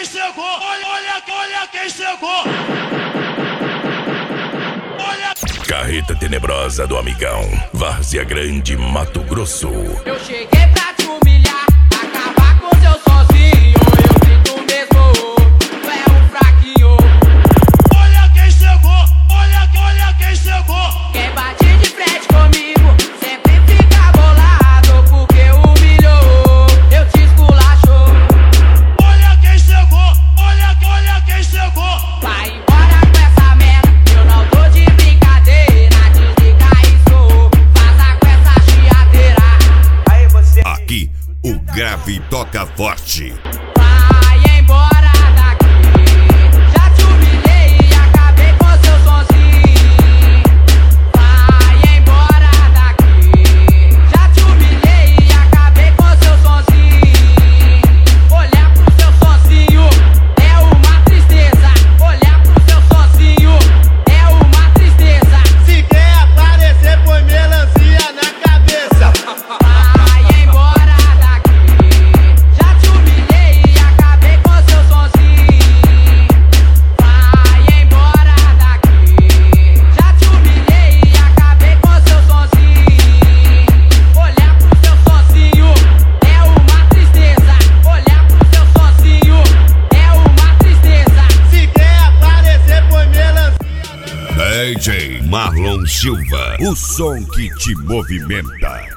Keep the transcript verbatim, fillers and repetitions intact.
chegou, olha, olha, olha quem chegou. Olha. Carreta tenebrosa do amigão, Várzea Grande, Mato Grosso. Eu cheguei pra te humilhar, acabar com seu sozinho. Eu sinto mesmo, tu é um fraquinho. Olha quem chegou, olha, olha quem chegou. Quem bate de frente comigo sempre fica bolado, porque humilhou, eu te esculachou. Olha quem chegou, olha, olha quem chegou. Vai embora com essa merda, eu não tô de brincadeira. Desliga isso, vaza com essa chiadeira. Aí você. Aqui, o grave toca forte. Vai embora daqui, já te humilhei e acabei com seu sonzinho. Vai embora daqui, já te humilhei e acabei com seu sonzinho. Olhar pro seu sonzinho é uma tristeza. Olhar pro seu sonzinho é uma tristeza. Se quer aparecer, põe melancia na cabeça. Vai embora daqui, já te humilhei e acabei com seu sonzinho. Vai embora daqui, já te humilhei e acabei com seu sonzinho. Olhar pro seu sonzinho é uma tristeza. Olhar pro seu sonzinho é uma tristeza. Se quer aparecer, põe melancia. D J Marlon Silva, o som que te movimenta.